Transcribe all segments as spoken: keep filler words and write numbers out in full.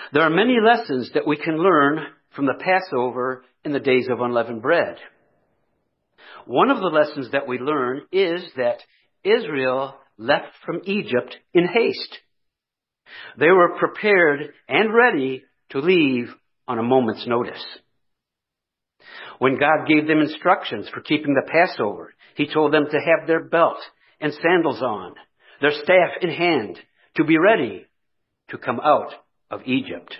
There are many lessons that we can learn from the Passover in the days of unleavened bread. One of the lessons that we learn is that Israel left from Egypt in haste. They were prepared and ready to leave on a moment's notice. When God gave them instructions for keeping the Passover, He told them to have their belt and sandals on, their staff in hand, to be ready to come out of Egypt.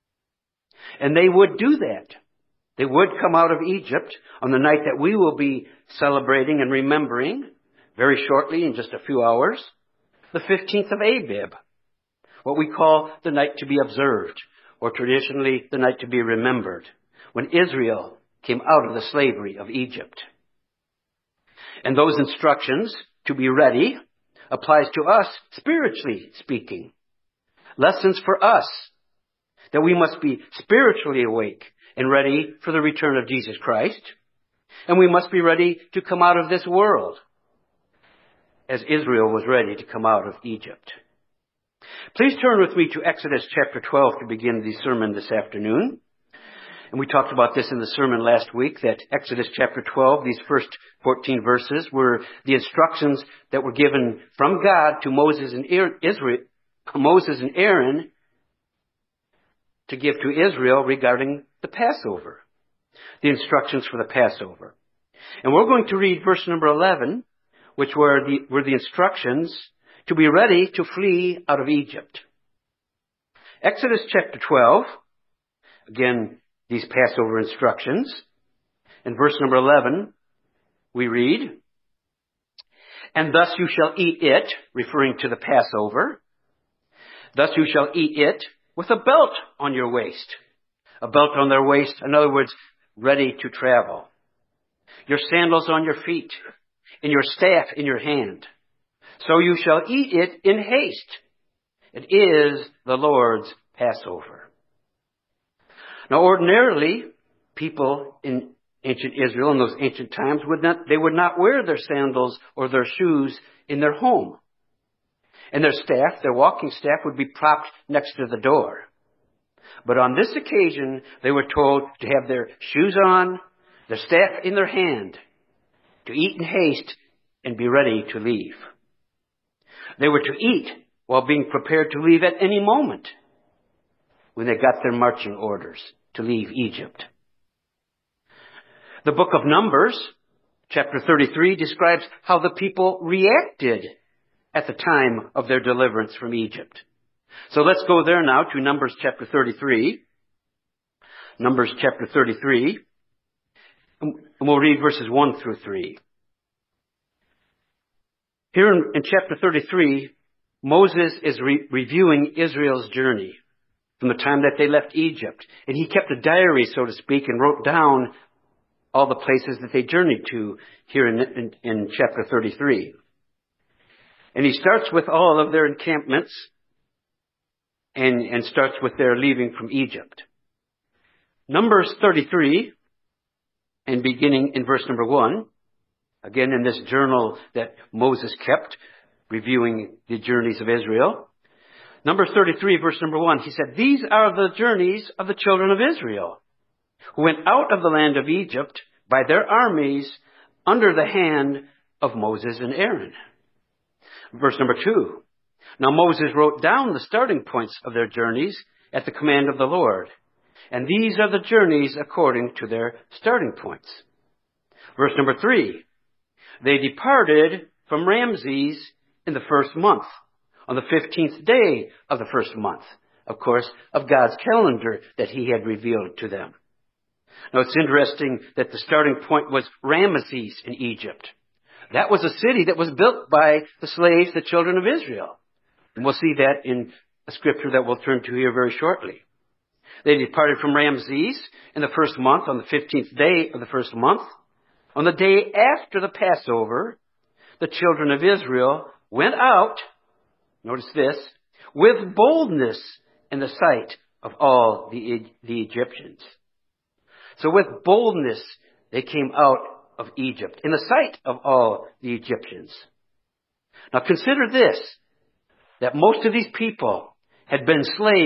And they would do that. They would come out of Egypt on the night that we will be celebrating and remembering very shortly, in just a few hours, the fifteenth of Abib, what we call the night to be observed, or traditionally the night to be remembered, when Israel came out of the slavery of Egypt. And those instructions to be ready applies to us spiritually speaking. Lessons for us that we must be spiritually awake and ready for the return of Jesus Christ. And we must be ready to come out of this world as Israel was ready to come out of Egypt. Please turn with me to Exodus chapter twelve to begin the sermon this afternoon. And we talked about this in the sermon last week, that Exodus chapter twelve, these first fourteen verses, were the instructions that were given from God to Moses and Israel, Moses and Aaron to give to Israel regarding the Passover, the instructions for the Passover. And we're going to read verse number eleven, which were the, were the instructions to be ready to flee out of Egypt. Exodus chapter twelve, again, these Passover instructions. In verse number eleven, we read, "And thus you shall eat it," referring to the Passover, "thus you shall eat it with a belt on your waist." A belt on their waist, in other words, ready to travel. "Your sandals on your feet, and your staff in your hand. So you shall eat it in haste. It is the Lord's Passover." Now, ordinarily, people in ancient Israel in those ancient times would not, they would not wear their sandals or their shoes in their home. And their staff, their walking staff, would be propped next to the door. But on this occasion, they were told to have their shoes on, their staff in their hand, to eat in haste and be ready to leave. They were to eat while being prepared to leave at any moment when they got their marching orders to leave Egypt. The book of Numbers, chapter thirty-three, describes how the people reacted at the time of their deliverance from Egypt. So let's go there now to Numbers chapter thirty-three. Numbers chapter thirty-three. And we'll read verses one through three. Here in, in chapter thirty-three, Moses is re- reviewing Israel's journey from the time that they left Egypt. And he kept a diary, so to speak, and wrote down all the places that they journeyed to here in, in, in chapter thirty-three. And he starts with all of their encampments and, and starts with their leaving from Egypt. Numbers thirty-three, and beginning in verse number one, again in this journal that Moses kept, reviewing the journeys of Israel. Numbers thirty-three, verse number one, he said, "These are the journeys of the children of Israel, who went out of the land of Egypt by their armies under the hand of Moses and Aaron." Verse number two, "Now Moses wrote down the starting points of their journeys at the command of the Lord. And these are the journeys according to their starting points." Verse number three, "They departed from Ramses in the first month, on the fifteenth day of the first month," of course, of God's calendar that he had revealed to them. Now, it's interesting that the starting point was Ramesses in Egypt. That was a city that was built by the slaves, the children of Israel. And we'll see that in a scripture that we'll turn to here very shortly. They departed from Ramses in the first month, on the fifteenth day of the first month. On the day after the Passover, the children of Israel went out, notice this, with boldness in the sight of all the, the Egyptians. So with boldness, they came out of Egypt, in the sight of all the Egyptians. Now consider this, that most of these people had been slaves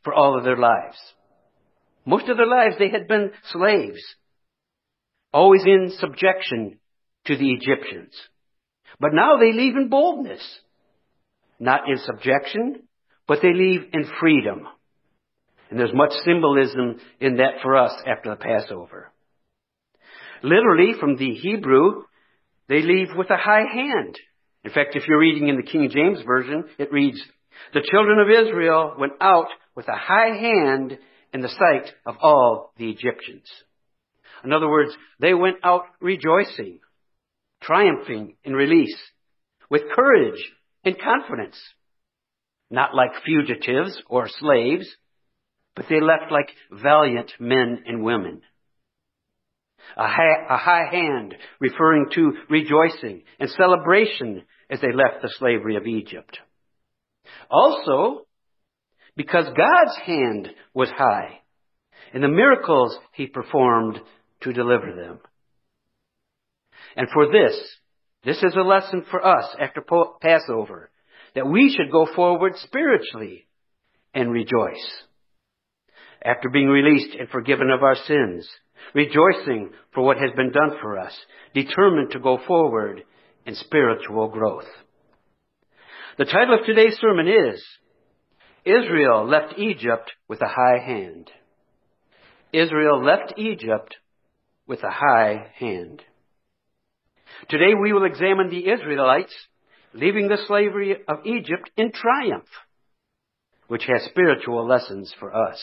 for all of their lives. Most of their lives they had been slaves, always in subjection to the Egyptians. But now they leave in boldness, not in subjection, but they leave in freedom. And there's much symbolism in that for us after the Passover. Literally, from the Hebrew, they leave with a high hand. In fact, if you're reading in the King James Version, it reads, "The children of Israel went out with a high hand in the sight of all the Egyptians." In other words, they went out rejoicing, triumphing in release, with courage and confidence. Not like fugitives or slaves, but they left like valiant men and women. A high, a high hand referring to rejoicing and celebration as they left the slavery of Egypt. Also, because God's hand was high and the miracles he performed to deliver them. And for this, this is a lesson for us after Passover, that we should go forward spiritually and rejoice. After being released and forgiven of our sins, rejoicing for what has been done for us, determined to go forward in spiritual growth. The title of today's sermon is, Israel Left Egypt with a High Hand. Israel left Egypt with a high hand. Today we will examine the Israelites leaving the slavery of Egypt in triumph, which has spiritual lessons for us.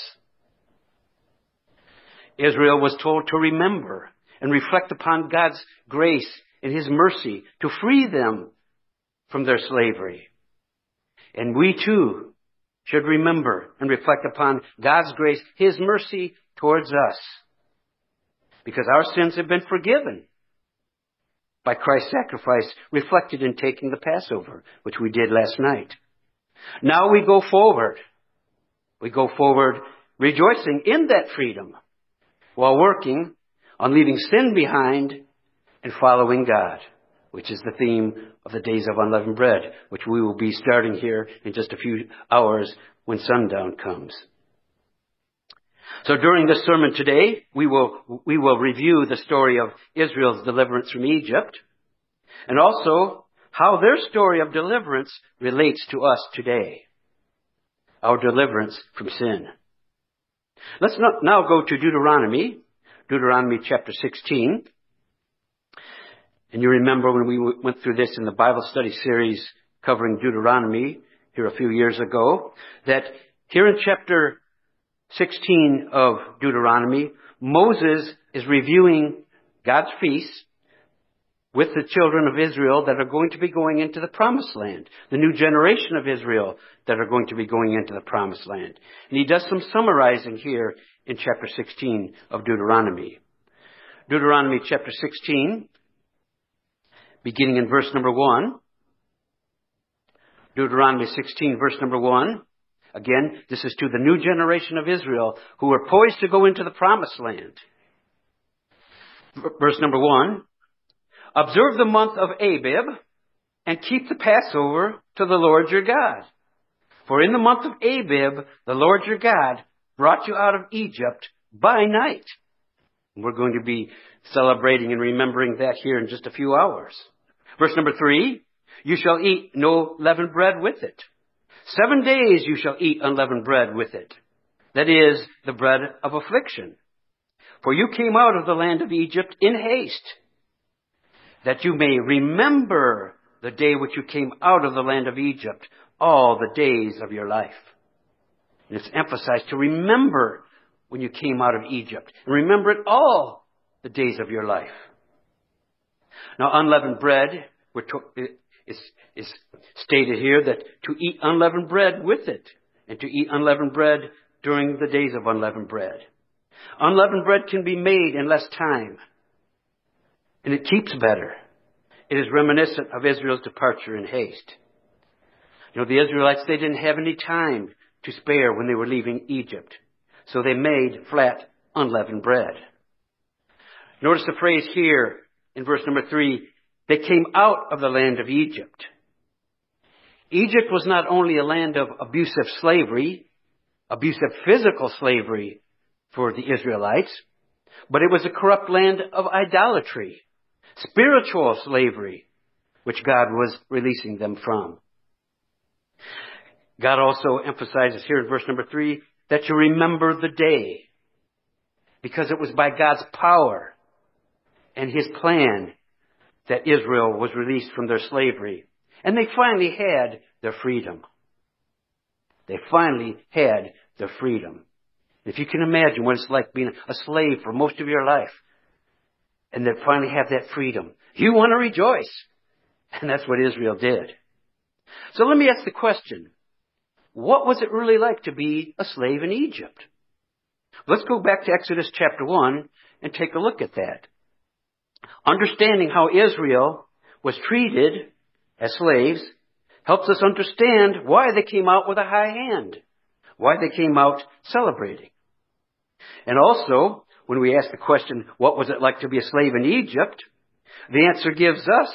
Israel was told to remember and reflect upon God's grace and his mercy to free them from their slavery. And we too should remember and reflect upon God's grace, his mercy towards us, because our sins have been forgiven by Christ's sacrifice reflected in taking the Passover, which we did last night. Now we go forward. We go forward rejoicing in that freedom while working on leaving sin behind and following God, which is the theme of the Days of Unleavened Bread, which we will be starting here in just a few hours when sundown comes. So during this sermon today, we will, we will review the story of Israel's deliverance from Egypt, and also how their story of deliverance relates to us today, our deliverance from sin. Let's not now go to Deuteronomy, Deuteronomy chapter sixteen. And you remember when we went through this in the Bible study series covering Deuteronomy here a few years ago, that here in chapter sixteen of Deuteronomy, Moses is reviewing God's feasts with the children of Israel that are going to be going into the promised land, the new generation of Israel that are going to be going into the promised land. And he does some summarizing here in chapter sixteen of Deuteronomy. Deuteronomy chapter sixteen, beginning in verse number one. Deuteronomy sixteen, verse number one. Again, this is to the new generation of Israel who are poised to go into the promised land. Verse number one. Observe the month of Abib and keep the Passover to the Lord your God. For in the month of Abib, the Lord your God brought you out of Egypt by night. And we're going to be celebrating and remembering that here in just a few hours. Verse number three. You shall eat no leavened bread with it. Seven days you shall eat unleavened bread with it. That is, the bread of affliction. For you came out of the land of Egypt in haste, that you may remember the day which you came out of the land of Egypt, all the days of your life. And it's emphasized to remember when you came out of Egypt, and remember it all the days of your life. Now, unleavened bread, we're to- is, is stated here that to eat unleavened bread with it, and to eat unleavened bread during the days of unleavened bread. Unleavened bread can be made in less time, and it keeps better. It is reminiscent of Israel's departure in haste. You know, the Israelites, they didn't have any time to spare when they were leaving Egypt, so they made flat unleavened bread. Notice the phrase here in verse number three, they came out of the land of Egypt. Egypt was not only a land of abusive slavery, abusive physical slavery for the Israelites, but it was a corrupt land of idolatry, spiritual slavery, which God was releasing them from. God also emphasizes here in verse number three that you remember the day, because it was by God's power and His plan that Israel was released from their slavery. And they finally had their freedom. They finally had their freedom. If you can imagine what it's like being a slave for most of your life, and then finally have that freedom, you want to rejoice. And that's what Israel did. So let me ask the question, what was it really like to be a slave in Egypt? Let's go back to Exodus chapter one and take a look at that. Understanding how Israel was treated as slaves helps us understand why they came out with a high hand, why they came out celebrating. And also, when we ask the question, what was it like to be a slave in Egypt? The answer gives us,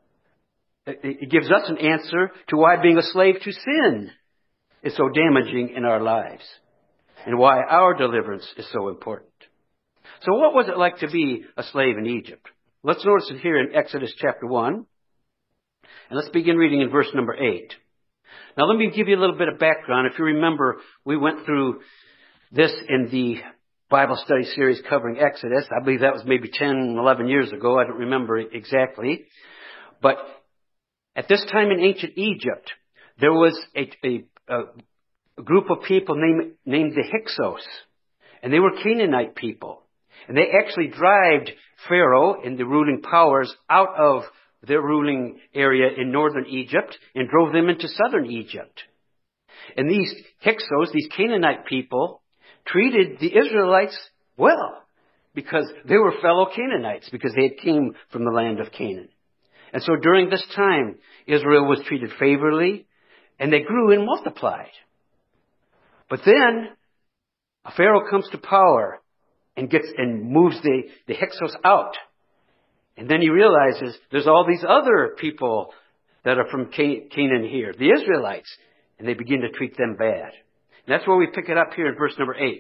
it gives us an answer to why being a slave to sin is so damaging in our lives, and why our deliverance is so important. So what was it like to be a slave in Egypt? Let's notice it here in Exodus chapter one. And let's begin reading in verse number eight. Now let me give you a little bit of background. If you remember, we went through this in the Bible study series covering Exodus. I believe that was maybe ten, eleven years ago. I don't remember exactly. But at this time in ancient Egypt, there was a, a, a group of people named, named the Hyksos. And they were Canaanite people. And they actually drove Pharaoh and the ruling powers out of their ruling area in northern Egypt and drove them into southern Egypt. And these Hyksos, these Canaanite people, treated the Israelites well because they were fellow Canaanites, because they had came from the land of Canaan. And so during this time, Israel was treated favorably, and they grew and multiplied. But then a Pharaoh comes to power and gets and moves the, the Hyksos out. And then he realizes there's all these other people that are from Canaan here, the Israelites, and they begin to treat them bad. And that's where we pick it up here in verse number eight.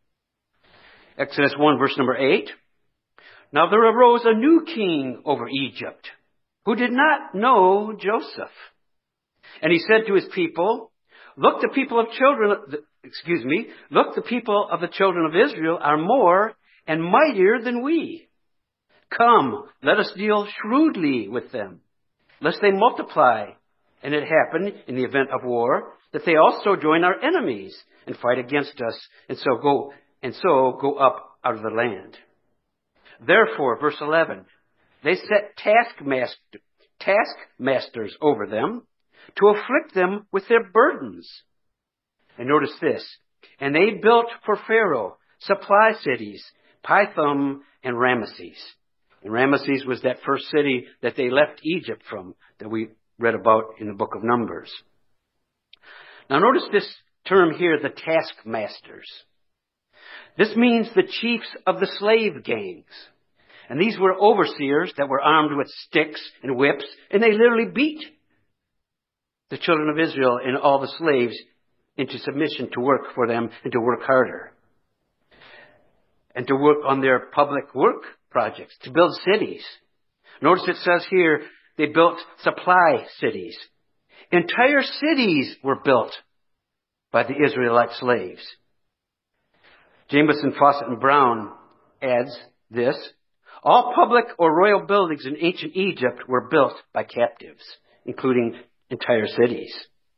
Exodus one, verse number eight. Now there arose a new king over Egypt, who did not know Joseph. And he said to his people, Look, the people of children, excuse me, look, the people of the children of Israel are more and mightier than we. Come, let us deal shrewdly with them, lest they multiply. And it happened in the event of war that they also join our enemies and fight against us, and so go and so go up out of the land. Therefore, verse eleven, they set taskmaster, taskmasters over them to afflict them with their burdens. And notice this, and they built for Pharaoh supply cities, Pithom and Ramesses. And Ramesses was that first city that they left Egypt from, that we read about in the book of Numbers. Now notice this term here, the taskmasters. This means the chiefs of the slave gangs. And these were overseers that were armed with sticks and whips, and they literally beat the children of Israel and all the slaves into submission to work for them and to work harder. And to work on their public work projects, to build cities. Notice it says here, they built supply cities. Entire cities were built by the Israelite slaves. Jamieson, Fawcett, and Brown adds this, all public or royal buildings in ancient Egypt were built by captives, including entire cities.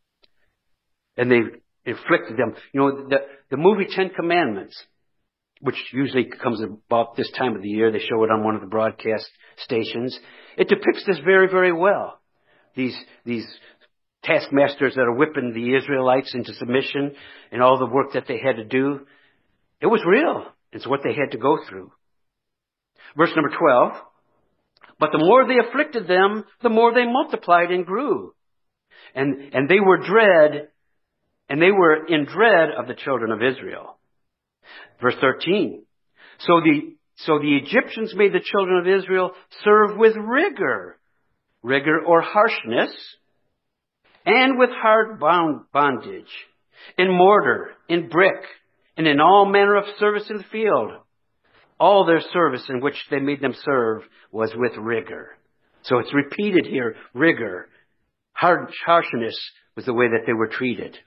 And they inflicted them. You know, the, the movie Ten Commandments, which usually comes about this time of the year, they show it on one of the broadcast stations. It depicts this very, very well. These, these taskmasters that are whipping the Israelites into submission and all the work that they had to do. It was real. It's what they had to go through. Verse number twelve. But the more they afflicted them, the more they multiplied and grew. And, and they were dread, and they were in dread of the children of Israel. Verse thirteen. So the, so the Egyptians made the children of Israel serve with rigor, rigor or harshness, and with hard bond, bondage. in mortar, in brick, and in all manner of service in the field. All their service in which they made them serve was with rigor. So it's repeated here, rigor. Hard, harshness was the way that they were treated.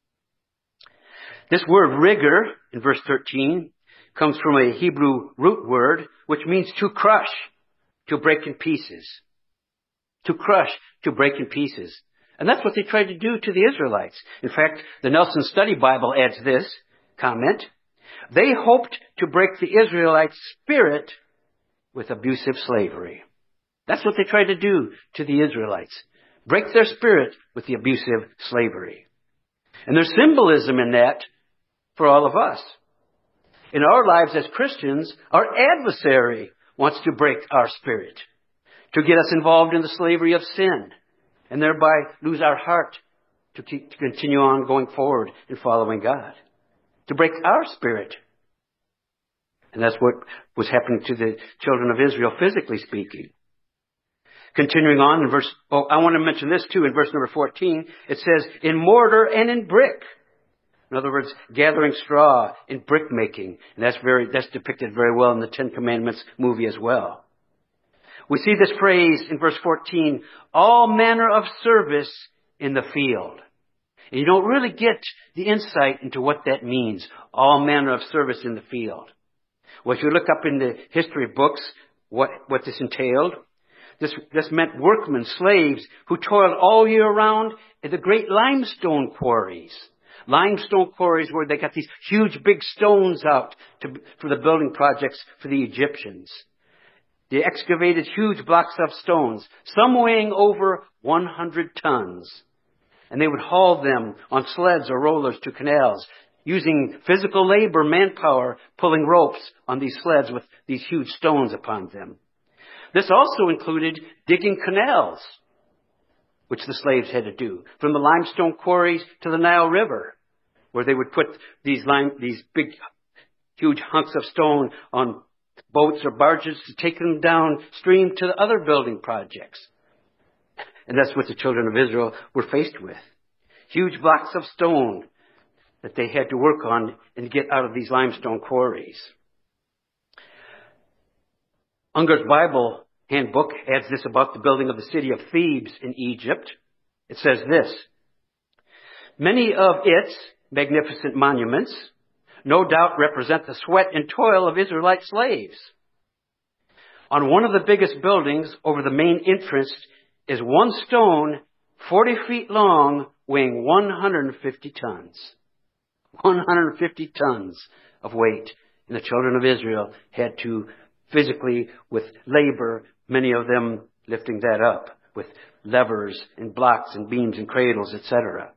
This word rigor, in verse thirteen, comes from a Hebrew root word, which means to crush, to break in pieces. To crush, to break in pieces. And that's what they tried to do to the Israelites. In fact, the Nelson Study Bible adds this comment. They hoped to break the Israelites' spirit with abusive slavery. That's what they tried to do to the Israelites. Break their spirit with the abusive slavery. And there's symbolism in that for all of us. In our lives as Christians, our adversary wants to break our spirit, to get us involved in the slavery of sin, and thereby lose our heart to, keep, to continue on going forward in following God. To break our spirit. And that's what was happening to the children of Israel, physically speaking. Continuing on in verse, oh, I want to mention this too, in verse number fourteen, it says, in mortar and in brick. In other words, gathering straw in brick making. And that's very, that's depicted very well in the Ten Commandments movie as well. We see this phrase in verse fourteen, all manner of service in the field. And you don't really get the insight into what that means, all manner of service in the field. Well, if you look up in the history books what, what this entailed, this, this meant workmen, slaves, who toiled all year round at the great limestone quarries. Limestone quarries where they got these huge big stones out to, for the building projects for the Egyptians. They excavated huge blocks of stones, some weighing over one hundred tons. And they would haul them on sleds or rollers to canals, using physical labor, manpower, pulling ropes on these sleds with these huge stones upon them. This also included digging canals, which the slaves had to do, from the limestone quarries to the Nile River, where they would put these lime, these big, huge hunks of stone on boats or barges to take them downstream to the other building projects. And that's what the children of Israel were faced with. Huge blocks of stone that they had to work on and get out of these limestone quarries. Unger's Bible handbook adds this about the building of the city of Thebes in Egypt. It says this, many of its magnificent monuments no doubt represent the sweat and toil of Israelite slaves. On one of the biggest buildings over the main entrance is one stone forty feet long, weighing one hundred fifty tons. one hundred fifty tons of weight. And the children of Israel had to physically, with labor, many of them lifting that up with levers and blocks and beams and cradles, et cetera.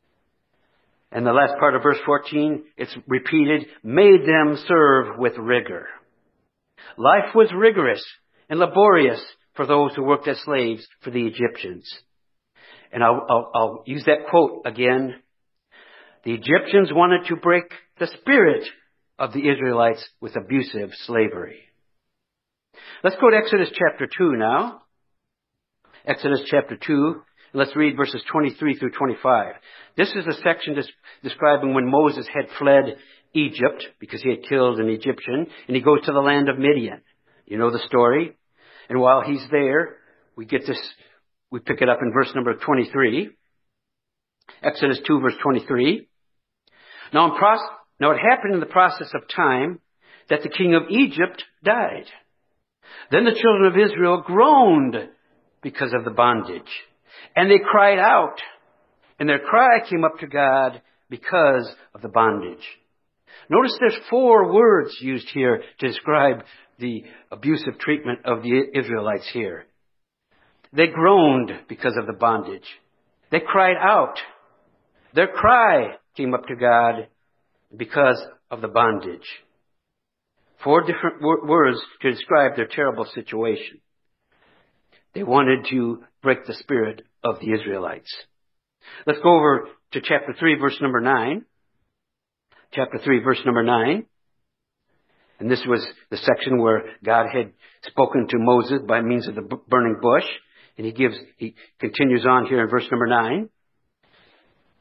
And the last part of verse fourteen, it's repeated, made them serve with rigor. Life was rigorous and laborious for those who worked as slaves for the Egyptians. And I'll, I'll, I'll use that quote again. The Egyptians wanted to break the spirit of the Israelites with abusive slavery. Let's go to Exodus chapter two now. Exodus chapter two. Let's read verses twenty-three through twenty-five. This is a section des- describing when Moses had fled Egypt because he had killed an Egyptian, and he goes to the land of Midian. You know the story. And while he's there, we get this, we pick it up in verse number twenty-three. Exodus two, verse twenty-three. Now, in proce- now it happened in the process of time that the king of Egypt died. Then the children of Israel groaned because of the bondage. And they cried out, and their cry came up to God because of the bondage. Notice there's four words used here to describe the abusive treatment of the Israelites here. They groaned because of the bondage. They cried out. Their cry came up to God because of the bondage. Four different wor- words to describe their terrible situation. They wanted to break the spirit of the Israelites. Let's go over to chapter three, verse number nine. Chapter three, verse number nine. And this was the section where God had spoken to Moses by means of the burning bush. And he gives, he continues on here in verse number nine.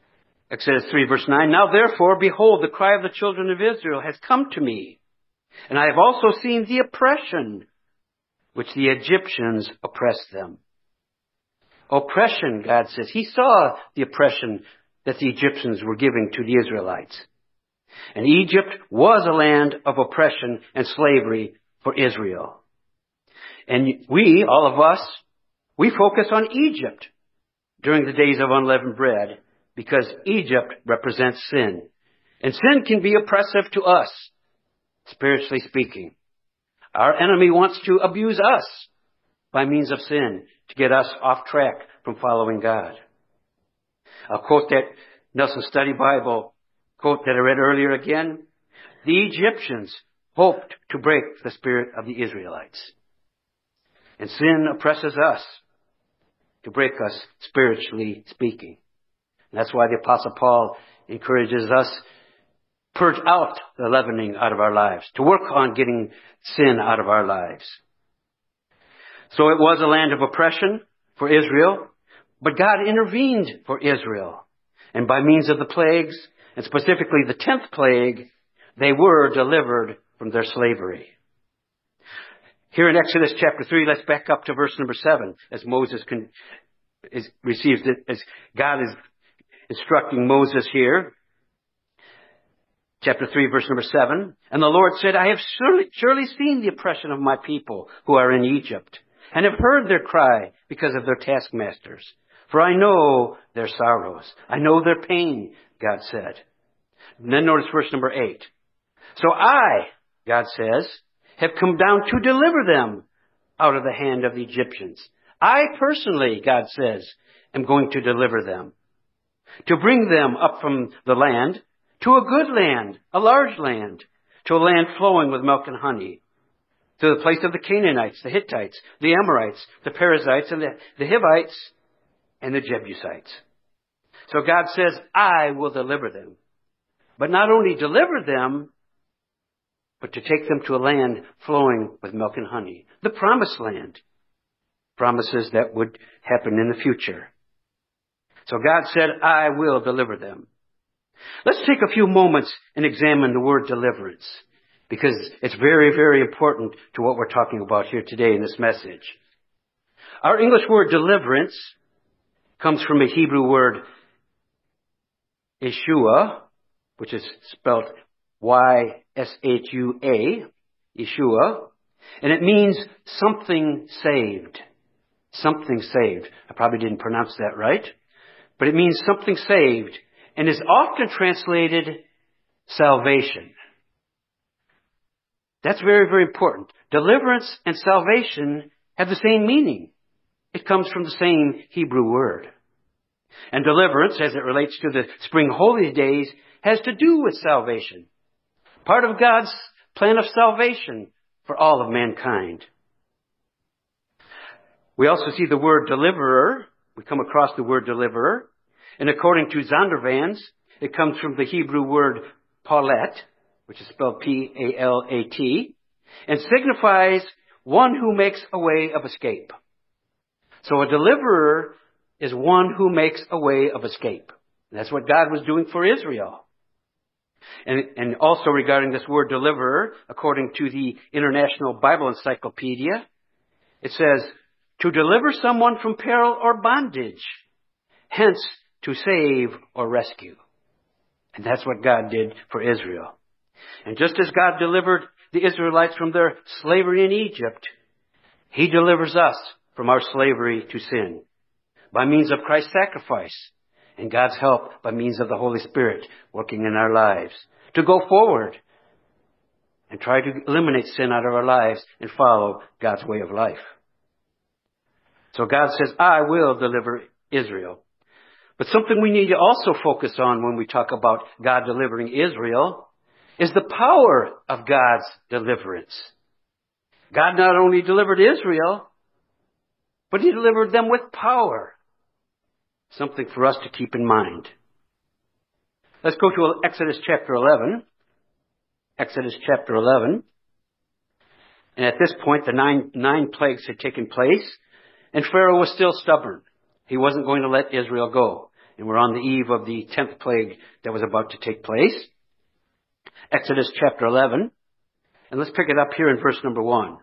Exodus three verse nine, now therefore, behold, the cry of the children of Israel has come to me, and I have also seen the oppression which the Egyptians oppressed them. Oppression, God says. He saw the oppression that the Egyptians were giving to the Israelites. And Egypt was a land of oppression and slavery for Israel. And we, all of us, we focus on Egypt during the days of unleavened bread because Egypt represents sin. And sin can be oppressive to us, spiritually speaking. Our enemy wants to abuse us by means of sin to get us off track from following God. I'll quote that Nelson Study Bible quote that I read earlier again. The Egyptians hoped to break the spirit of the Israelites. And sin oppresses us to break us spiritually speaking. And that's why the Apostle Paul encourages us purge out the leavening out of our lives, to work on getting sin out of our lives. So it was a land of oppression for Israel, but God intervened for Israel. And by means of the plagues, and specifically the tenth plague, they were delivered from their slavery. Here in Exodus chapter three, let's back up to verse number seven, as Moses can, is, receives it, as God is instructing Moses here. Chapter three, verse number seven. And the Lord said, I have surely, surely seen the oppression of my people who are in Egypt, and have heard their cry because of their taskmasters. For I know their sorrows. I know their pain, God said. And then notice verse number eight. So I, God says, have come down to deliver them out of the hand of the Egyptians. I personally, God says, am going to deliver them, to bring them up from the land to a good land, a large land, to a land flowing with milk and honey, to the place of the Canaanites, the Hittites, the Amorites, the Perizzites, and the, the Hivites, and the Jebusites. So God says, I will deliver them. But not only deliver them, but to take them to a land flowing with milk and honey. The promised land. Promises that would happen in the future. So God said, I will deliver them. Let's take a few moments and examine the word deliverance, because it's very, very important to what we're talking about here today in this message. Our English word deliverance comes from a Hebrew word, Yeshua, which is spelled Y S H U A, Yeshua, and it means something saved. Something saved. I probably didn't pronounce that right, but it means something saved, and is often translated salvation. That's very, very important. Deliverance and salvation have the same meaning. It comes from the same Hebrew word. And deliverance, as it relates to the spring holy days, has to do with salvation. Part of God's plan of salvation for all of mankind. We also see the word deliverer. We come across the word deliverer. And according to Zondervan's, it comes from the Hebrew word palet, which is spelled P A L A T, and signifies one who makes a way of escape. So a deliverer is one who makes a way of escape. That's what God was doing for Israel. And, and also regarding this word deliverer, according to the International Bible Encyclopedia, it says, to deliver someone from peril or bondage, hence to save or rescue. And that's what God did for Israel. And just as God delivered the Israelites from their slavery in Egypt, He delivers us from our slavery to sin by means of Christ's sacrifice and God's help by means of the Holy Spirit working in our lives to go forward and try to eliminate sin out of our lives and follow God's way of life. So God says, I will deliver Israel. But something we need to also focus on when we talk about God delivering Israel is the power of God's deliverance. God not only delivered Israel, but He delivered them with power. Something for us to keep in mind. Let's go to Exodus chapter eleven. Exodus chapter eleven. And at this point, the nine, nine plagues had taken place, and Pharaoh was still stubborn. He wasn't going to let Israel go. And we're on the eve of the tenth plague that was about to take place. Exodus chapter eleven. And let's pick it up here in verse number one.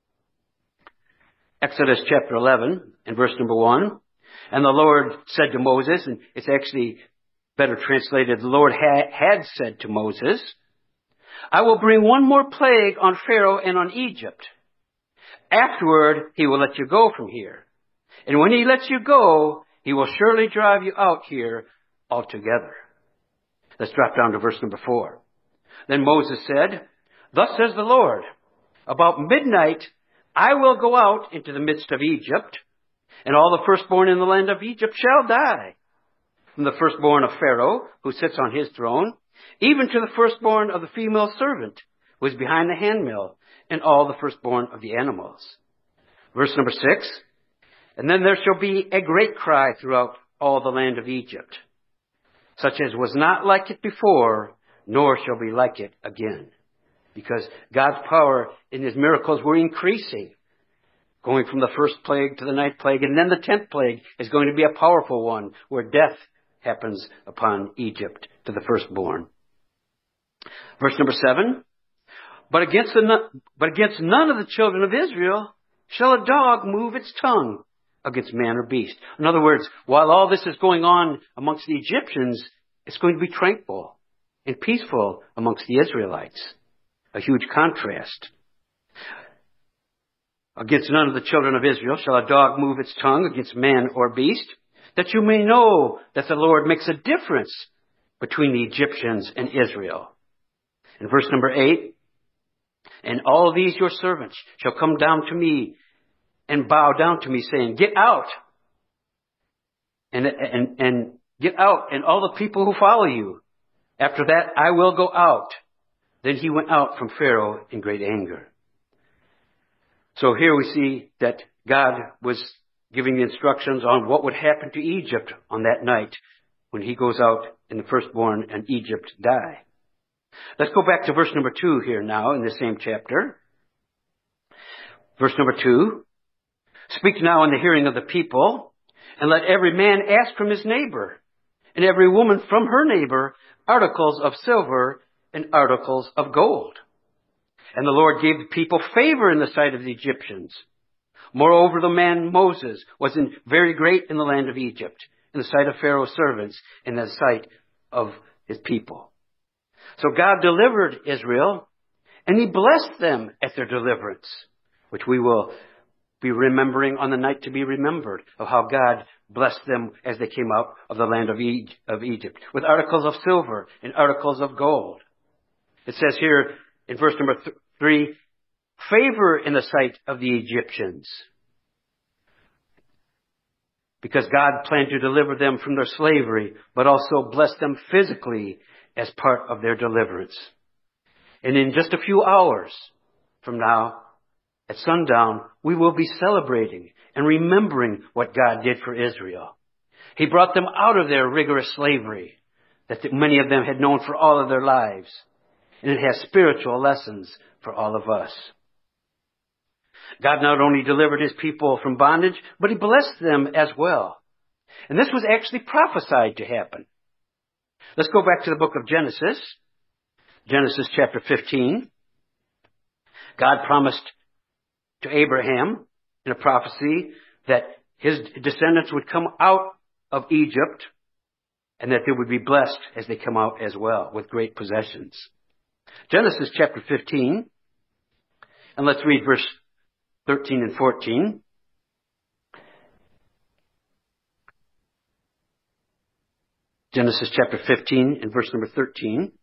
Exodus chapter eleven and verse number one. And the Lord said to Moses, and it's actually better translated, the Lord ha- had said to Moses, I will bring one more plague on Pharaoh and on Egypt. Afterward, he will let you go from here. And when he lets you go, he will surely drive you out here altogether. Let's drop down to verse number four. Then Moses said, Thus says the Lord, about midnight I will go out into the midst of Egypt, and all the firstborn in the land of Egypt shall die. From the firstborn of Pharaoh, who sits on his throne, even to the firstborn of the female servant, who is behind the handmill, and all the firstborn of the animals. Verse number six. And then there shall be a great cry throughout all the land of Egypt, such as was not like it before, nor shall be like it again. Because God's power in his miracles were increasing, going from the first plague to the ninth plague, and then the tenth plague is going to be a powerful one, where death happens upon Egypt to the firstborn. Verse number seven. But against, the, but against none of the children of Israel shall a dog move its tongue against man or beast. In other words, while all this is going on amongst the Egyptians, it's going to be tranquil and peaceful amongst the Israelites. A huge contrast. Against none of the children of Israel shall a dog move its tongue against man or beast, that you may know that the Lord makes a difference between the Egyptians and Israel. In verse number eight, and all these your servants shall come down to me and bow down to me, saying, Get out, and, and, and get out, and all the people who follow you. After that I will go out. Then he went out from Pharaoh in great anger. So here we see that God was giving the instructions on what would happen to Egypt on that night when he goes out and the firstborn and Egypt die. Let's go back to verse number two here now in the same chapter. Verse number two. Speak now in the hearing of the people, and let every man ask from his neighbor, and every woman from her neighbor, articles of silver and articles of gold. And the Lord gave the people favor in the sight of the Egyptians. Moreover, the man Moses was in very great in the land of Egypt, in the sight of Pharaoh's servants, in the sight of his people. So God delivered Israel, and he blessed them at their deliverance, which we will be remembering on the night to be remembered, of how God blessed them as they came out of the land of Egypt, with articles of silver and articles of gold. It says here in verse number th- three, favor in the sight of the Egyptians. Because God planned to deliver them from their slavery, but also bless them physically as part of their deliverance. And in just a few hours from now, at sundown, we will be celebrating and remembering what God did for Israel. He brought them out of their rigorous slavery that many of them had known for all of their lives. And it has spiritual lessons for all of us. God not only delivered his people from bondage, but he blessed them as well. And this was actually prophesied to happen. Let's go back to the book of Genesis. Genesis chapter fifteen. God promised to Abraham in a prophecy that his descendants would come out of Egypt and that they would be blessed as they come out as well with great possessions. Genesis chapter fifteen, and let's read verse thirteen and fourteen. Genesis chapter fifteen and verse number thirteen.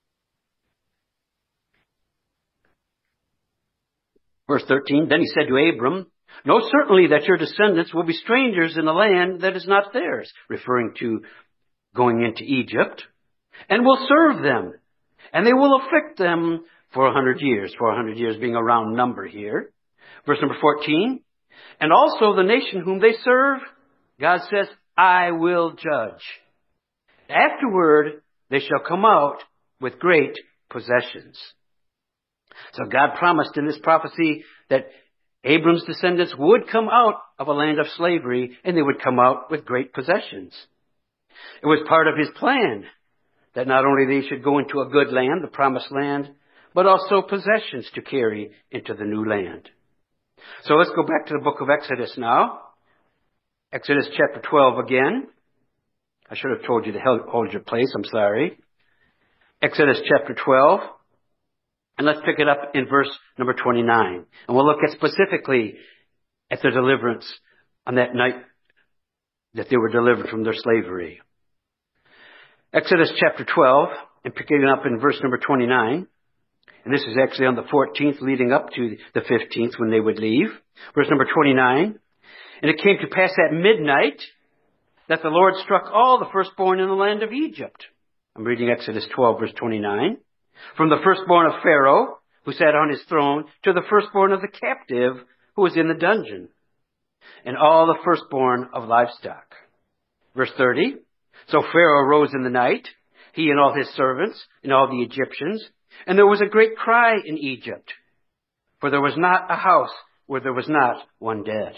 Verse thirteen, then he said to Abram, know certainly that your descendants will be strangers in a land that is not theirs, referring to going into Egypt, and will serve them, and they will afflict them for a hundred years, for a hundred years being a round number here. Verse number fourteen, and also the nation whom they serve, God says, I will judge. Afterward, they shall come out with great possessions. So God promised in this prophecy that Abram's descendants would come out of a land of slavery and they would come out with great possessions. It was part of his plan that not only they should go into a good land, the promised land, but also possessions to carry into the new land. So let's go back to the book of Exodus now. Exodus chapter twelve again. I should have told you to hold your place. I'm sorry. Exodus chapter twelve. And let's pick it up in verse number twenty-nine. And we'll look at specifically at the deliverance on that night that they were delivered from their slavery. Exodus chapter twelve, and picking it up in verse number twenty-nine. And this is actually on the fourteenth, leading up to the fifteenth when they would leave. Verse number twenty-nine. And it came to pass at midnight that the Lord struck all the firstborn in the land of Egypt. I'm reading Exodus twelve, verse twenty-nine. From the firstborn of Pharaoh, who sat on his throne, to the firstborn of the captive, who was in the dungeon, and all the firstborn of livestock. Verse thirty. So Pharaoh arose in the night, he and all his servants, and all the Egyptians, and there was a great cry in Egypt, for there was not a house where there was not one dead.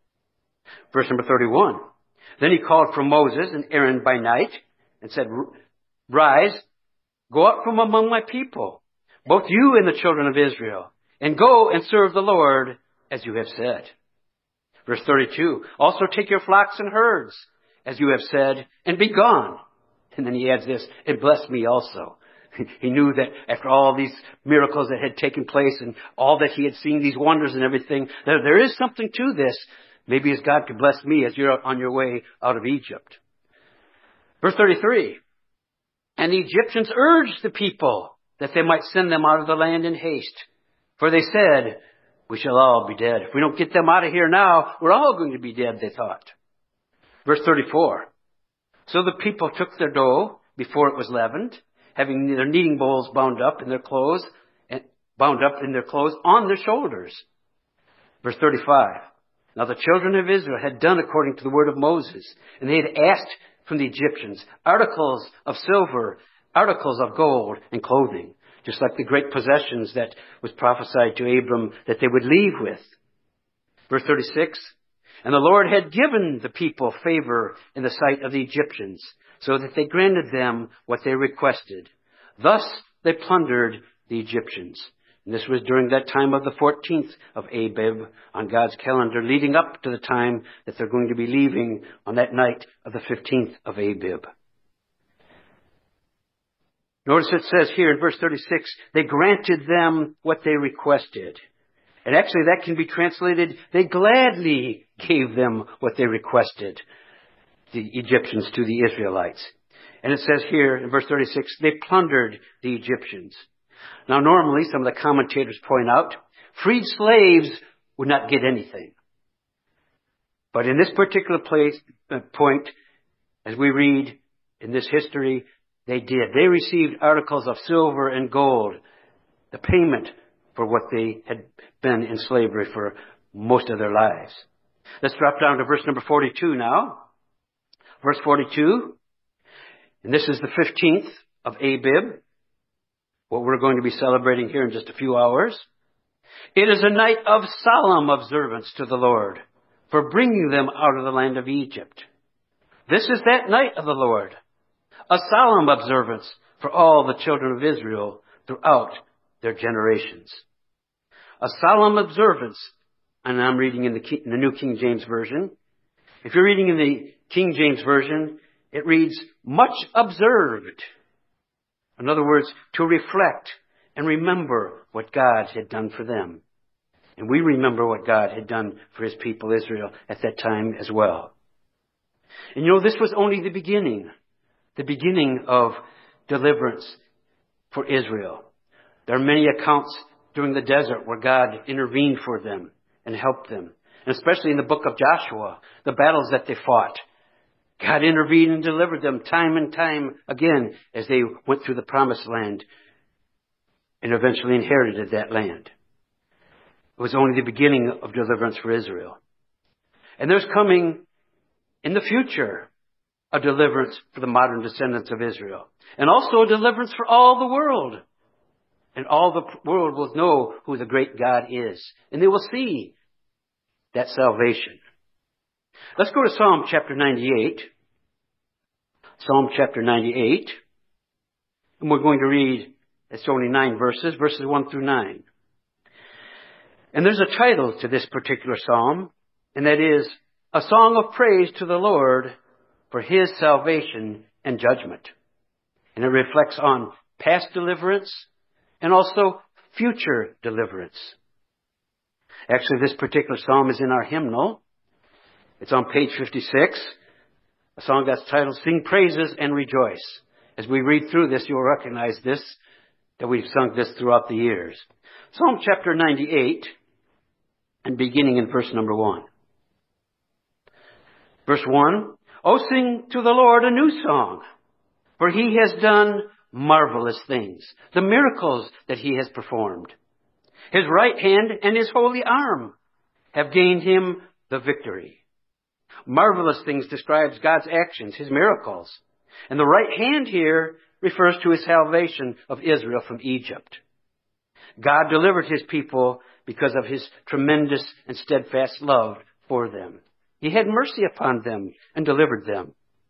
Verse number thirty-one. Then he called for Moses and Aaron by night, and said, Rise, go up from among my people, both you and the children of Israel, and go and serve the Lord as you have said. Verse thirty-two. Also take your flocks and herds, as you have said, and be gone. And then he adds this, and bless me also. He knew that after all these miracles that had taken place and all that he had seen, these wonders and everything, that there is something to this. Maybe as God could bless me as you're on your way out of Egypt. Verse thirty-three. And the Egyptians urged the people that they might send them out of the land in haste. For they said, we shall all be dead. If we don't get them out of here now, we're all going to be dead, they thought. Verse thirty-four. So the people took their dough before it was leavened, having their kneading bowls bound up in their clothes, and bound up in their clothes on their shoulders. Verse thirty-five. Now the children of Israel had done according to the word of Moses, and they had asked from the Egyptians articles of silver, articles of gold, and clothing, just like the great possessions that was prophesied to Abram that they would leave with. Verse thirty-six. And the Lord had given the people favor in the sight of the Egyptians, so that they granted them what they requested. Thus they plundered the Egyptians. And this was during that time of the fourteenth of Abib on God's calendar, leading up to the time that they're going to be leaving on that night of the fifteenth of Abib. Notice it says here in verse thirty-six, they granted them what they requested. And actually that can be translated, they gladly gave them what they requested, the Egyptians to the Israelites. And it says here in verse thirty-six, they plundered the Egyptians. Now normally, some of the commentators point out, freed slaves would not get anything. But in this particular place, uh, point, as we read in this history, they did. They received articles of silver and gold, the payment for what they had been in slavery for most of their lives. Let's drop down to verse number forty-two now. Verse forty-two, and this is the fifteenth of Abib, what we're going to be celebrating here in just a few hours. It is a night of solemn observance to the Lord for bringing them out of the land of Egypt. This is that night of the Lord, a solemn observance for all the children of Israel throughout their generations. A solemn observance, and I'm reading in the, King, in the New King James Version. If you're reading in the King James Version, it reads, much observed. In other words, to reflect and remember what God had done for them. And we remember what God had done for his people Israel at that time as well. And you know, this was only the beginning, the beginning of deliverance for Israel. There are many accounts during the desert where God intervened for them and helped them. And especially in the book of Joshua, the battles that they fought. God intervened and delivered them time and time again as they went through the promised land and eventually inherited that land. It was only the beginning of deliverance for Israel. And there's coming in the future a deliverance for the modern descendants of Israel. And also a deliverance for all the world. And all the world will know who the great God is. And they will see that salvation. Let's go to Psalm chapter ninety-eight. Psalm chapter ninety-eight. And we're going to read, it's only nine verses, verses one through nine. And there's a title to this particular psalm, and that is, A Song of Praise to the Lord for His Salvation and Judgment. And it reflects on past deliverance and also future deliverance. Actually, this particular psalm is in our hymnal. It's on page fifty-six, a song that's titled, Sing Praises and Rejoice. As we read through this, you'll recognize this, that we've sung this throughout the years. Psalm chapter ninety-eight, and beginning in verse number one. Verse one, Oh, sing to the Lord a new song, for He has done marvelous things, the miracles that He has performed. His right hand and His holy arm have gained Him the victory. Marvelous things describes God's actions, His miracles. And the right hand here refers to His salvation of Israel from Egypt. God delivered His people because of His tremendous and steadfast love for them. He had mercy upon them and delivered them.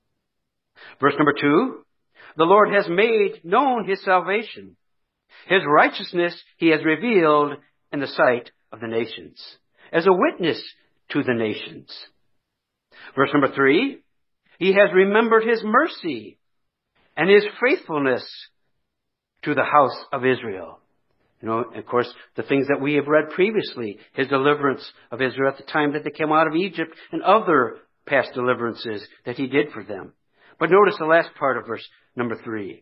Verse number two, the Lord has made known His salvation. His righteousness He has revealed in the sight of the nations, as a witness to the nations. Verse number three, He has remembered His mercy and His faithfulness to the house of Israel. You know, of course, the things that we have read previously, His deliverance of Israel at the time that they came out of Egypt and other past deliverances that He did for them. But notice the last part of verse number three.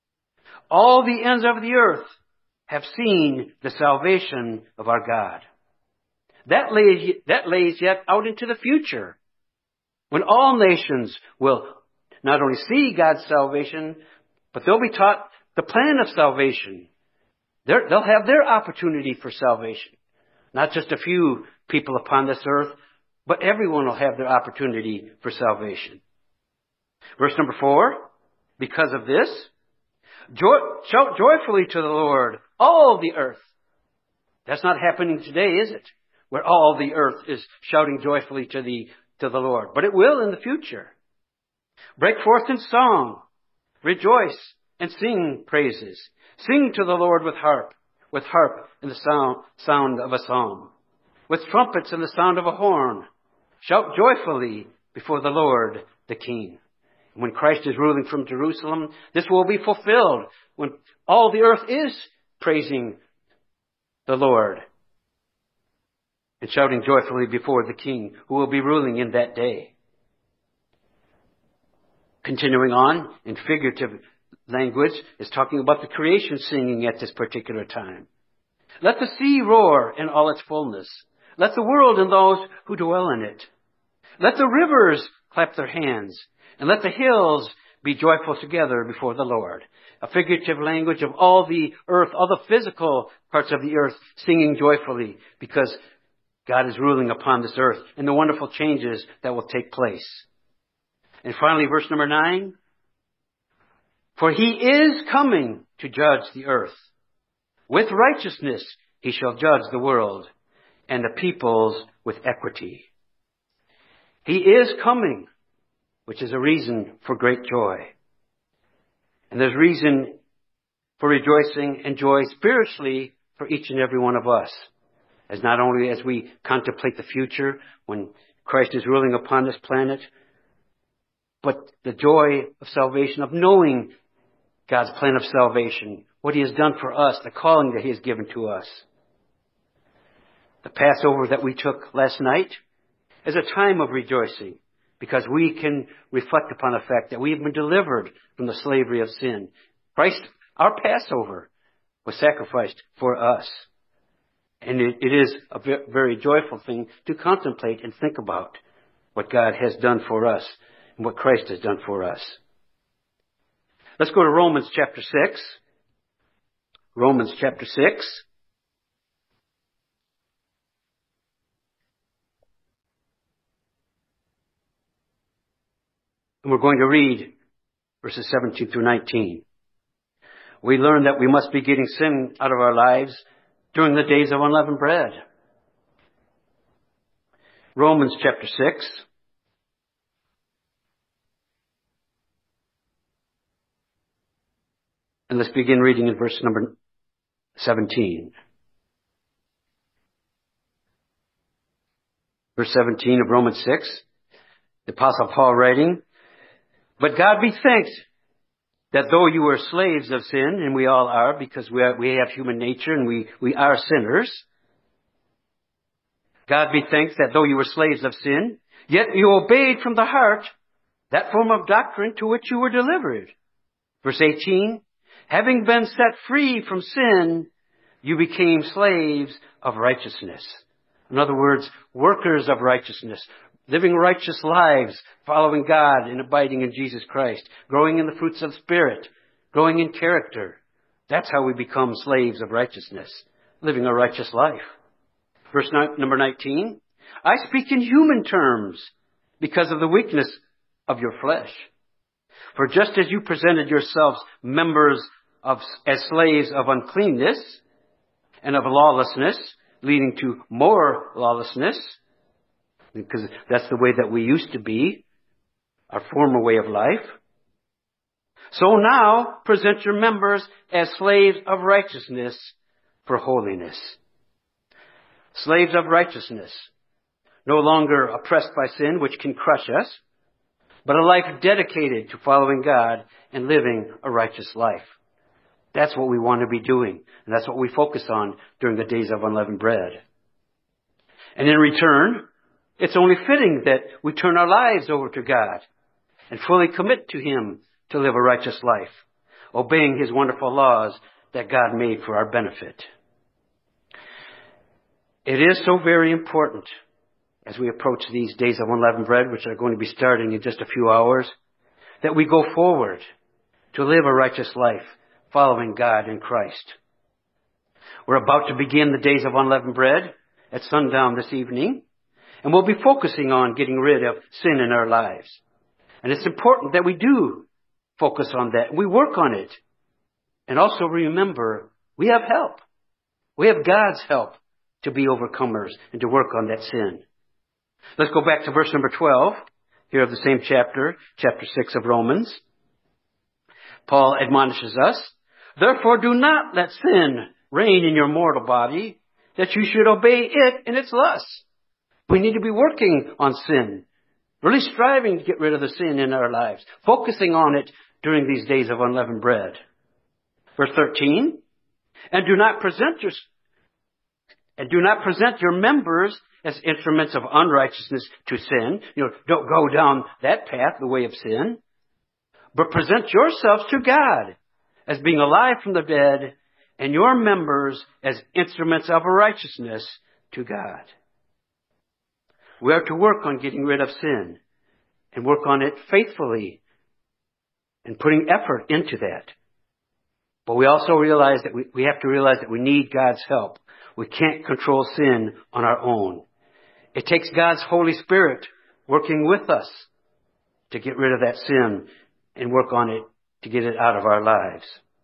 All the ends of the earth have seen the salvation of our God. That lays, that lays yet out into the future, when all nations will not only see God's salvation, but they'll be taught the plan of salvation. They're, they'll have their opportunity for salvation. Not just a few people upon this earth, but everyone will have their opportunity for salvation. Verse number four, because of this, joy, shout joyfully to the Lord, all the earth. That's not happening today, is it? Where all the earth is shouting joyfully to the, to the Lord. But it will in the future. Break forth in song, rejoice, and sing praises. Sing to the Lord with harp, with harp and the sound, sound of a psalm, with trumpets and the sound of a horn. Shout joyfully before the Lord, the King. When Christ is ruling from Jerusalem, this will be fulfilled when all the earth is praising the Lord and shouting joyfully before the King who will be ruling in that day. Continuing on in figurative language is talking about the creation singing at this particular time. Let the sea roar in all its fullness. Let the world and those who dwell in it. Let the rivers clap their hands. And let the hills be joyful together before the Lord. A figurative language of all the earth, all the physical parts of the earth singing joyfully because God is ruling upon this earth and the wonderful changes that will take place. And finally, verse number nine. For He is coming to judge the earth. With righteousness He shall judge the world and the peoples with equity. He is coming, which is a reason for great joy. And there's reason for rejoicing and joy spiritually for each and every one of us. As not only as we contemplate the future when Christ is ruling upon this planet, but the joy of salvation, of knowing God's plan of salvation, what He has done for us, the calling that He has given to us. The Passover that we took last night is a time of rejoicing, because we can reflect upon the fact that we have been delivered from the slavery of sin. Christ, our Passover, was sacrificed for us. And it, it is a very joyful thing to contemplate and think about what God has done for us and what Christ has done for us. Let's go to Romans chapter six. Romans chapter six. And we're going to read verses seventeen through nineteen. We learn that we must be getting sin out of our lives during the days of unleavened bread. Romans chapter six. And let's begin reading in verse number seventeen. Verse seventeen of Romans six, the Apostle Paul writing, "But God be thanked that though you were slaves of sin," and we all are because we are, we have human nature and we, we are sinners. "God be thanked that though you were slaves of sin, yet you obeyed from the heart that form of doctrine to which you were delivered." Verse eighteen, "Having been set free from sin, you became slaves of righteousness." In other words, workers of righteousness, living righteous lives, following God and abiding in Jesus Christ, growing in the fruits of the Spirit, growing in character. That's how we become slaves of righteousness, living a righteous life. Verse number nineteen, "I speak in human terms because of the weakness of your flesh. For just as you presented yourselves members of, as slaves of uncleanness and of lawlessness, leading to more lawlessness," because that's the way that we used to be, our former way of life, "so now present your members as slaves of righteousness for holiness." Slaves of righteousness, no longer oppressed by sin, which can crush us, but a life dedicated to following God and living a righteous life. That's what we want to be doing, and that's what we focus on during the days of unleavened bread. And in return, it's only fitting that we turn our lives over to God and fully commit to Him to live a righteous life, obeying His wonderful laws that God made for our benefit. It is so very important as we approach these days of unleavened bread, which are going to be starting in just a few hours, that we go forward to live a righteous life following God in Christ. We're about to begin the days of unleavened bread at sundown this evening, and we'll be focusing on getting rid of sin in our lives. And it's important that we do focus on that. We work on it. And also remember, we have help. We have God's help to be overcomers and to work on that sin. Let's go back to verse number twelve, here of the same chapter, chapter six of Romans. Paul admonishes us, "Therefore do not let sin reign in your mortal body, that you should obey it in its lusts." We need to be working on sin, really striving to get rid of the sin in our lives, focusing on it during these days of unleavened bread. Verse thirteen, "And do not present your and do not present your members as instruments of unrighteousness to sin." You know, don't go down that path, the way of sin. "But present yourselves to God as being alive from the dead, and your members as instruments of righteousness to God." We are to work on getting rid of sin and work on it faithfully and putting effort into that. But we also realize that we, we have to realize that we need God's help. We can't control sin on our own. It takes God's Holy Spirit working with us to get rid of that sin and work on it to get it out of our lives.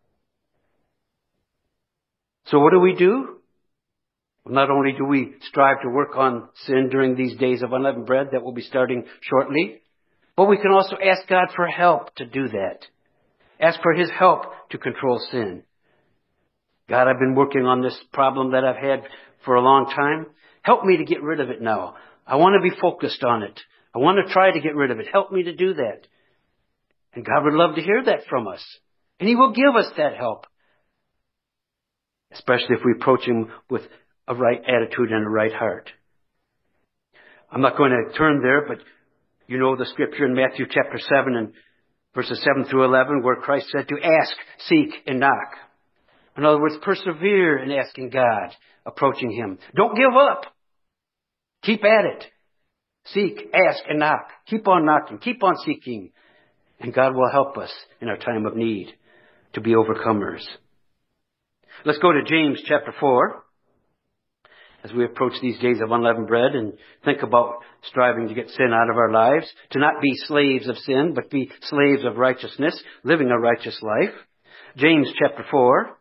So what do we do? Well, not only do we strive to work on sin during these days of unleavened bread that will be starting shortly, but we can also ask God for help to do that. Ask for His help to control sin. God, I've been working on this problem that I've had for a long time. Help me to get rid of it now. I want to be focused on it. I want to try to get rid of it. Help me to do that. And God would love to hear that from us. And He will give us that help. Especially if we approach Him with a right attitude and a right heart. I'm not going to turn there, but you know the scripture in Matthew chapter seven and verses seven through eleven where Christ said to ask, seek, and knock. In other words, persevere in asking God, approaching Him. Don't give up. Keep at it. Seek, ask, and knock. Keep on knocking. Keep on seeking. And God will help us in our time of need to be overcomers. Let's go to James chapter four as we approach these days of unleavened bread and think about striving to get sin out of our lives, to not be slaves of sin, but be slaves of righteousness, living a righteous life. James chapter four.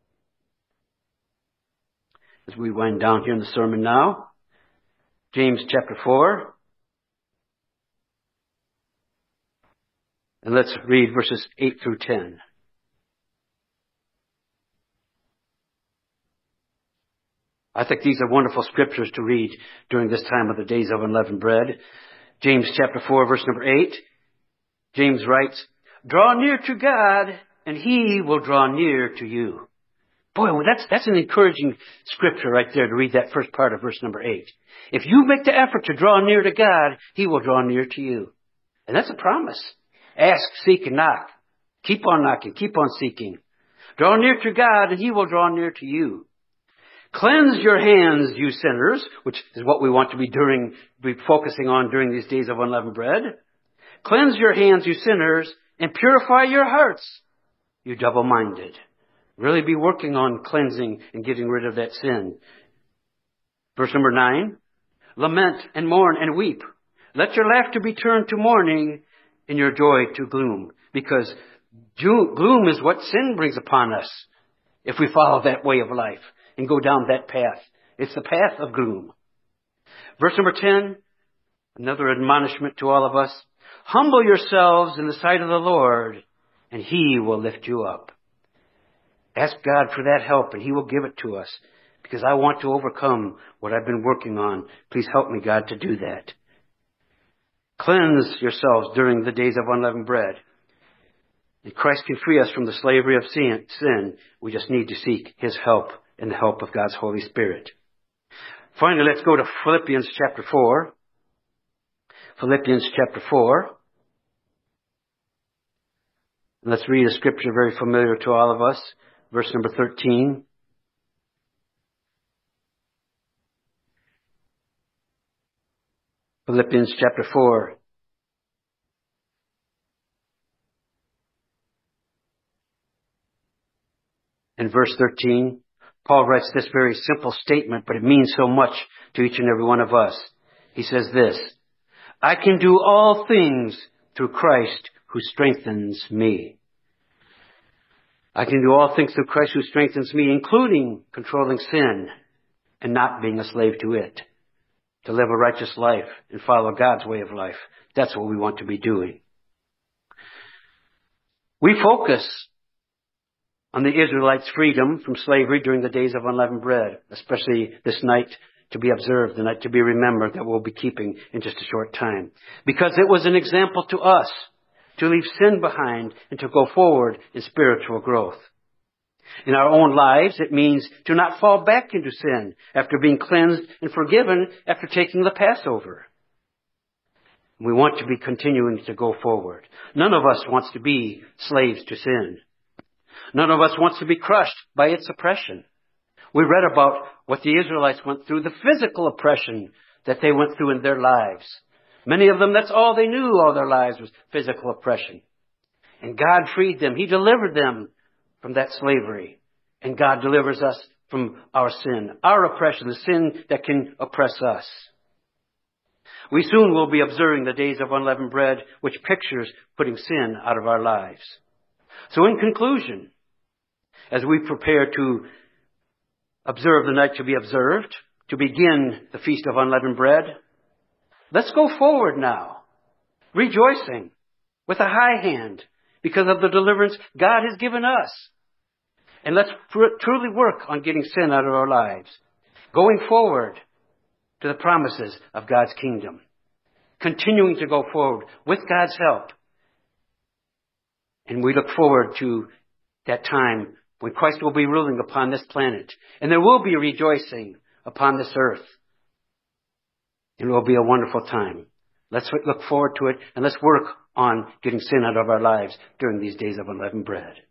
As we wind down here in the sermon now, James chapter four. And let's read verses eight through ten. I think these are wonderful scriptures to read during this time of the days of unleavened bread. James chapter four, verse number eight. James writes, "Draw near to God, and He will draw near to you." Boy, well, that's, that's an encouraging scripture right there to read that first part of verse number eight. If you make the effort to draw near to God, He will draw near to you. And that's a promise. Ask, seek, and knock. Keep on knocking. Keep on seeking. Draw near to God, and He will draw near to you. Cleanse your hands, you sinners, which is what we want to be doing, be focusing on during these days of unleavened bread. Cleanse your hands, you sinners, and purify your hearts, you double-minded. Really be working on cleansing and getting rid of that sin. Verse number nine. Lament and mourn and weep. Let your laughter be turned to mourning and your joy to gloom. Because gloom is what sin brings upon us if we follow that way of life and go down that path. It's the path of gloom. Verse number ten. Another admonishment to all of us. Humble yourselves in the sight of the Lord, and He will lift you up. Ask God for that help, and He will give it to us. Because I want to overcome what I've been working on. Please help me, God, to do that. Cleanse yourselves during the days of unleavened bread. And Christ can free us from the slavery of sin. We just need to seek His help and the help of God's Holy Spirit. Finally, let's go to Philippians chapter four. Philippians chapter four. Let's read a scripture very familiar to all of us. Verse number thirteen. Philippians chapter four. In verse thirteen, Paul writes this very simple statement, but it means so much to each and every one of us. He says this, I can do all things through Christ who strengthens me. I can do all things through Christ who strengthens me, including controlling sin and not being a slave to it. To live a righteous life and follow God's way of life. That's what we want to be doing. We focus on the Israelites' freedom from slavery during the days of unleavened bread, especially this night to be observed, the night to be remembered that we'll be keeping in just a short time. Because it was an example to us to leave sin behind and to go forward in spiritual growth. In our own lives, it means to not fall back into sin after being cleansed and forgiven after taking the Passover. We want to be continuing to go forward. None of us wants to be slaves to sin. None of us wants to be crushed by its oppression. We read about what the Israelites went through, the physical oppression that they went through in their lives. Many of them, that's all they knew all their lives was physical oppression. And God freed them. He delivered them from that slavery. And God delivers us from our sin, our oppression, the sin that can oppress us. We soon will be observing the days of unleavened bread, which pictures putting sin out of our lives. So in conclusion, as we prepare to observe the night to be observed, to begin the Feast of Unleavened Bread, let's go forward now, rejoicing with a high hand because of the deliverance God has given us. And let's pr- truly work on getting sin out of our lives, going forward to the promises of God's kingdom, continuing to go forward with God's help. And we look forward to that time when Christ will be ruling upon this planet. And there will be rejoicing upon this earth. It will be a wonderful time. Let's look forward to it and let's work on getting sin out of our lives during these days of unleavened bread.